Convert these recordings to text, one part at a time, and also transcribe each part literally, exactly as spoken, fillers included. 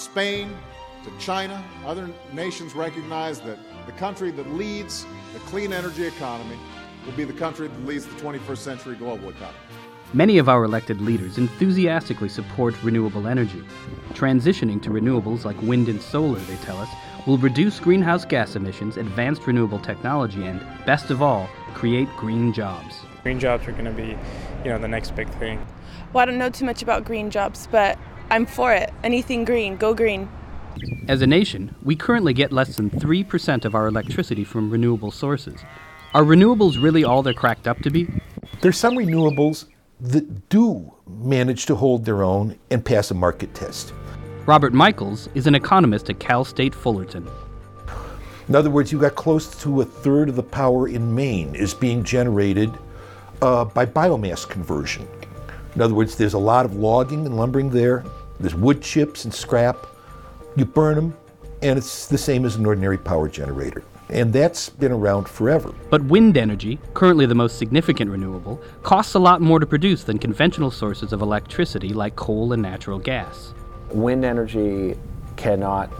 Spain to China, other nations recognize that the country that leads the clean energy economy will be the country that leads the twenty-first century global economy. Many of our elected leaders enthusiastically support renewable energy. Transitioning to renewables like wind and solar, they tell us, will reduce greenhouse gas emissions, advance renewable technology, and, best of all, create green jobs. Green jobs are going to be, you know, the next big thing. Well, I don't know too much about green jobs, but I'm for it. Anything green, go green. As a nation, we currently get less than three percent of our electricity from renewable sources. Are renewables really all they're cracked up to be? There's some renewables that do manage to hold their own and pass a market test. Robert Michaels is an economist at Cal State Fullerton. In other words, you got close to a third of the power in Maine is being generated uh, by biomass conversion. In other words, there's a lot of logging and lumbering there. There's wood chips and scrap. You burn them, and it's the same as an ordinary power generator. And that's been around forever. But wind energy, currently the most significant renewable, costs a lot more to produce than conventional sources of electricity like coal and natural gas. Wind energy cannot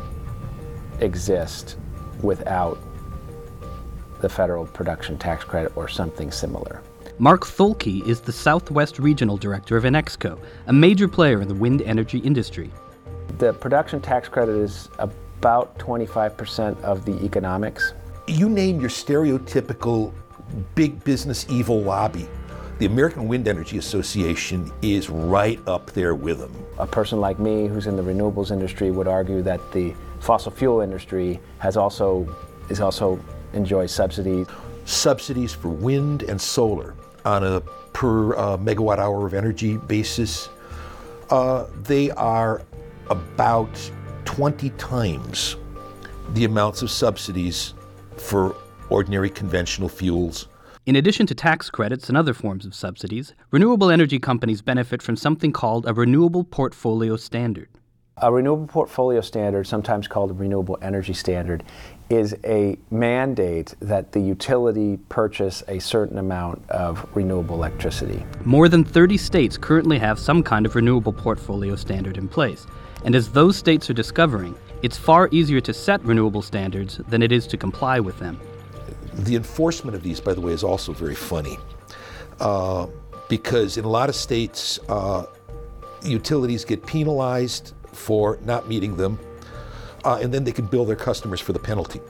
exist without the federal production tax credit or something similar. Mark Thulke is the Southwest Regional Director of Enexco, a major player in the wind energy industry. The production tax credit is about twenty-five percent of the economics. You name your stereotypical big business evil lobby, the American Wind Energy Association is right up there with them. A person like me who's in the renewables industry would argue that the fossil fuel industry has also is also enjoys subsidies. Subsidies for wind and solar on a per uh, megawatt hour of energy basis, uh, they are about twenty times the amounts of subsidies for ordinary conventional fuels. In addition to tax credits and other forms of subsidies, renewable energy companies benefit from something called a renewable portfolio standard. A renewable portfolio standard, sometimes called a renewable energy standard, is a mandate that the utility purchase a certain amount of renewable electricity. More than thirty states currently have some kind of renewable portfolio standard in place. And as those states are discovering, it's far easier to set renewable standards than it is to comply with them. The enforcement of these, by the way, is also very funny. Uh, because in a lot of states, uh, utilities get penalized for not meeting them, uh, and then they can bill their customers for the penalty.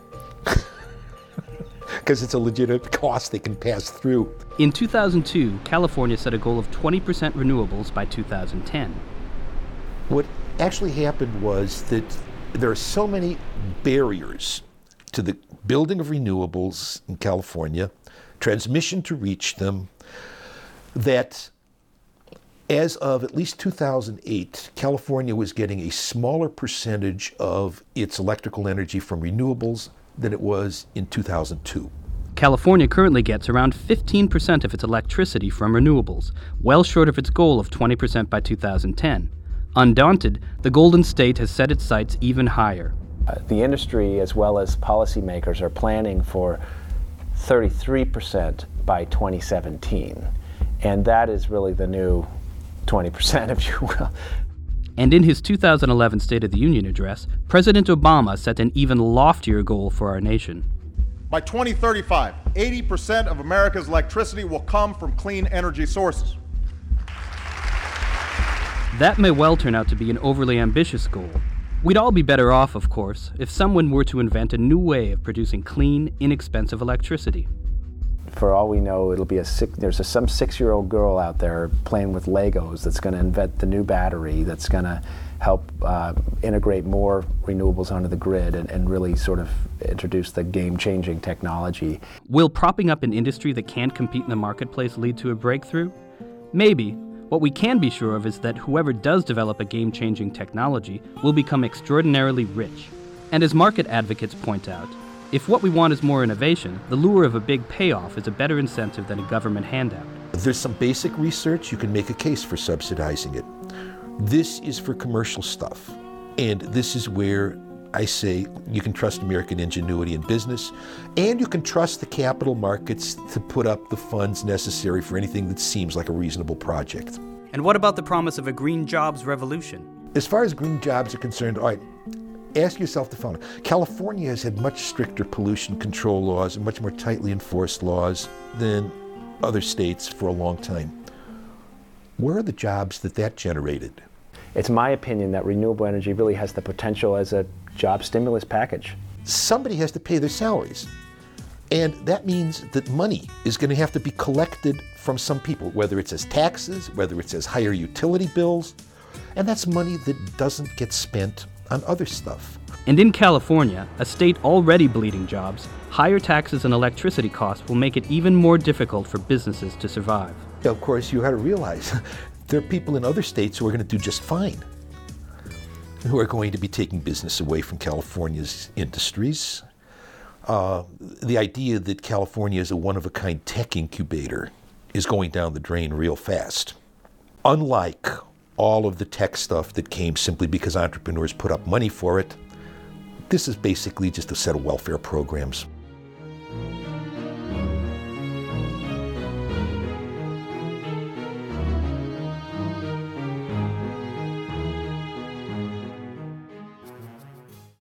Because it's a legitimate cost they can pass through. In two thousand two, California set a goal of twenty percent renewables by two thousand ten. What actually happened was that there are so many barriers to the building of renewables in California, transmission to reach them, that as of at least two thousand eight, California was getting a smaller percentage of its electrical energy from renewables than it was in two thousand two. California currently gets around fifteen percent of its electricity from renewables, well short of its goal of twenty percent by two thousand ten. Undaunted, the Golden State has set its sights even higher. Uh, the industry as well as policymakers are planning for thirty-three percent by twenty seventeen. And that is really the new twenty percent, if you will. And in his two thousand eleven State of the Union address, President Obama set an even loftier goal for our nation. By twenty thirty-five, eighty percent of America's electricity will come from clean energy sources. That may well turn out to be an overly ambitious goal. We'd all be better off, of course, if someone were to invent a new way of producing clean, inexpensive electricity. For all we know, it'll be a six, there's a, some six-year-old girl out there playing with Legos that's going to invent the new battery that's going to help uh, integrate more renewables onto the grid and, and really sort of introduce the game-changing technology. Will propping up an industry that can't compete in the marketplace lead to a breakthrough? Maybe. What we can be sure of is that whoever does develop a game-changing technology will become extraordinarily rich. And as market advocates point out, if what we want is more innovation, the lure of a big payoff is a better incentive than a government handout. There's some basic research, you can make a case for subsidizing it. This is for commercial stuff. And this is where I say you can trust American ingenuity in business, and you can trust the capital markets to put up the funds necessary for anything that seems like a reasonable project. And what about the promise of a green jobs revolution? As far as green jobs are concerned, all right, ask yourself the following. California has had much stricter pollution control laws and much more tightly enforced laws than other states for a long time. Where are the jobs that that generated? It's my opinion that renewable energy really has the potential as a job stimulus package. Somebody has to pay their salaries. And that means that money is going to have to be collected from some people, whether it's as taxes, whether it's as higher utility bills. And that's money that doesn't get spent on other stuff. And in California, a state already bleeding jobs, higher taxes and electricity costs will make it even more difficult for businesses to survive. Of course, you got to realize there are people in other states who are going to do just fine, who are going to be taking business away from California's industries. Uh, the idea that California is a one-of-a-kind tech incubator is going down the drain real fast. Unlike all of the tech stuff that came simply because entrepreneurs put up money for it, this is basically just a set of welfare programs.